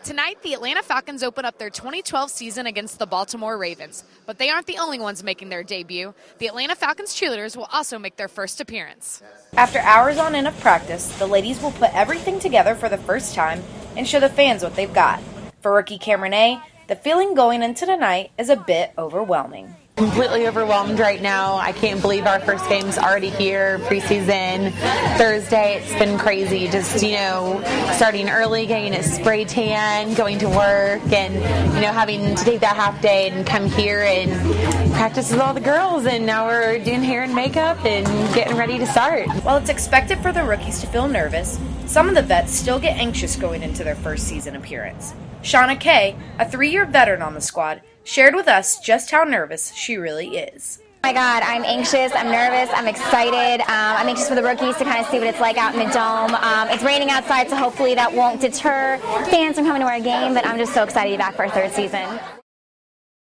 Tonight, the Atlanta Falcons open up their 2012 season against the Baltimore Ravens. But they aren't the only ones making their debut. The Atlanta Falcons cheerleaders will also make their first appearance. After hours on end of practice, the ladies will put everything together for the first time and show the fans what they've got. For rookie Cameron A., the feeling going into tonight is a bit overwhelming. Completely overwhelmed right now. I can't believe our first game's already here, preseason, Thursday. It's been crazy. Just, starting early, getting a spray tan, going to work, and, having to take that half day and come here and practice with all the girls. And now we're doing hair and makeup and getting ready to start. While it's expected for the rookies to feel nervous, some of the vets still get anxious going into their first season appearance. Shauna Kay, a 3-year veteran on the squad, shared with us just how nervous she really is. Oh my God, I'm anxious, I'm nervous, I'm excited. I'm anxious for the rookies to kind of see what it's like out in the dome. It's raining outside, so hopefully that won't deter fans from coming to our game, but I'm just so excited to be back for our third season.